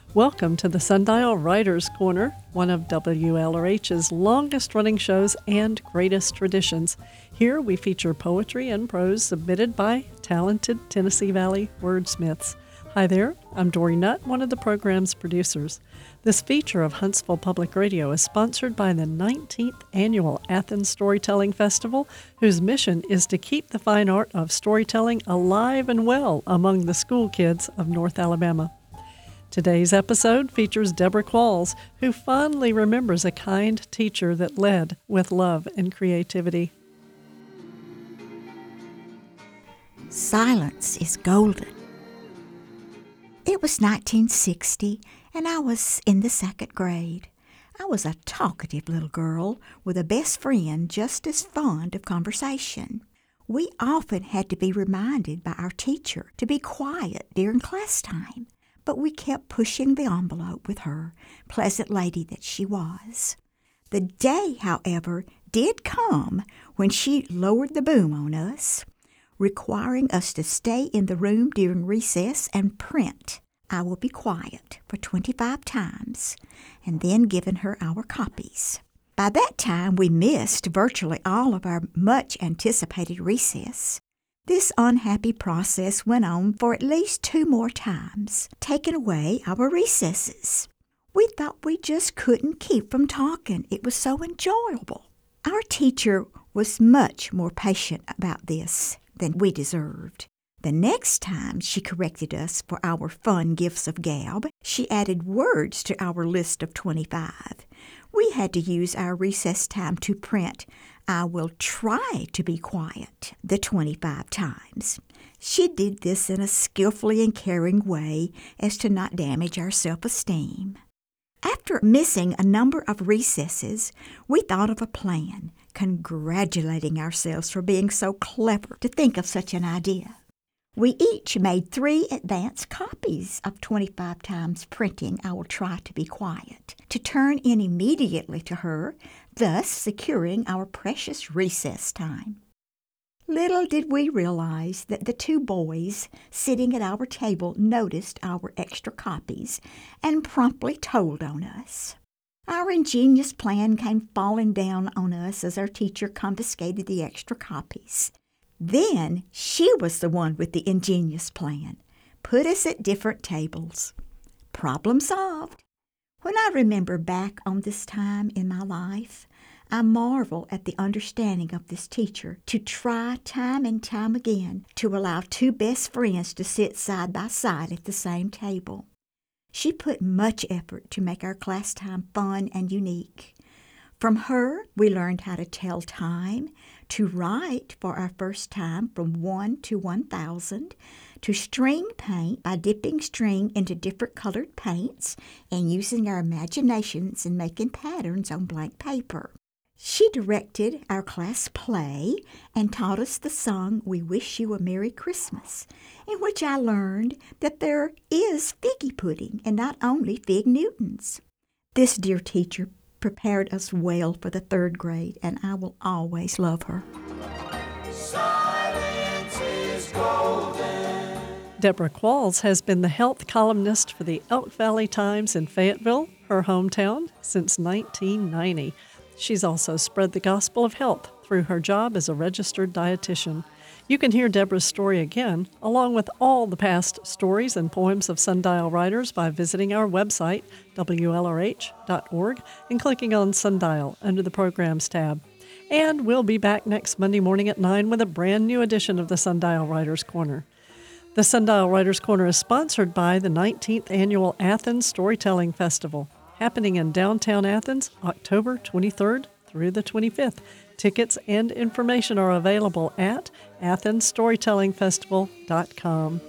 Welcome to the Sundial Writers Corner, one of WLRH's longest-running shows and greatest traditions. Here we feature poetry and prose submitted by talented Tennessee Valley wordsmiths. Hi there, I'm Dory Nutt, one of the program's producers. This feature of Huntsville Public Radio is sponsored by the 19th Annual Athens Storytelling Festival, whose mission is to keep the fine art of storytelling alive and well among the school kids of North Alabama. Today's episode features Deborah Qualls, who fondly remembers a kind teacher that led with love and creativity. Silence is golden. It was 1960, and I was in the second grade. I was a talkative little girl with a best friend just as fond of conversation. We often had to be reminded by our teacher to be quiet during class time. But we kept pushing the envelope with her, pleasant lady that she was. The day, however, did come when she lowered the boom on us, requiring us to stay in the room during recess and print "I Will Be Quiet" for 25 times, and then giving her our copies. By that time, we missed virtually all of our much-anticipated recess. This unhappy process went on for at least 2 more times, taking away our recesses. We thought we just couldn't keep from talking. It was so enjoyable. Our teacher was much more patient about this than we deserved. The next time she corrected us for our fun gifts of gab, she added words to our list of 25. We had to use our recess time to print "I will try to be quiet" the 25 times. She did this in a skillfully and caring way as to not damage our self-esteem. After missing a number of recesses, we thought of a plan, congratulating ourselves for being so clever to think of such an idea. We each made 3 advance copies of 25 times printing "I Will Try to Be Quiet" to turn in immediately to her, thus securing our precious recess time. Little did we realize that the 2 boys sitting at our table noticed our extra copies and promptly told on us. Our ingenious plan came falling down on us as our teacher confiscated the extra copies. Then she was the one with the ingenious plan. Put us at different tables. Problem solved. When I remember back on this time in my life, I marvel at the understanding of this teacher to try time and time again to allow 2 best friends to sit side by side at the same table. She put much effort to make our class time fun and unique. From her, we learned how to tell time, to write for our first time from 1 to 1,000, to string paint by dipping string into different colored paints and using our imaginations and making patterns on blank paper. She directed our class play and taught us the song "We Wish You a Merry Christmas," in which I learned that there is figgy pudding and not only fig Newtons. This dear teacher prepared us well for the 3rd grade, and I will always love her. Silence is golden. Deborah Qualls has been the health columnist for the Elk Valley Times in Fayetteville, her hometown, since 1990. She's also spread the gospel of health through her job as a registered dietitian. You can hear Deborah's story again, along with all the past stories and poems of Sundial writers by visiting our website, WLRH.org, and clicking on Sundial under the Programs tab. And we'll be back next Monday morning at 9 with a brand new edition of the Sundial Writers Corner. The Sundial Writers Corner is sponsored by the 19th Annual Athens Storytelling Festival, happening in downtown Athens, October 23rd through the 25th. Tickets and information are available at athensstorytellingfestival.com.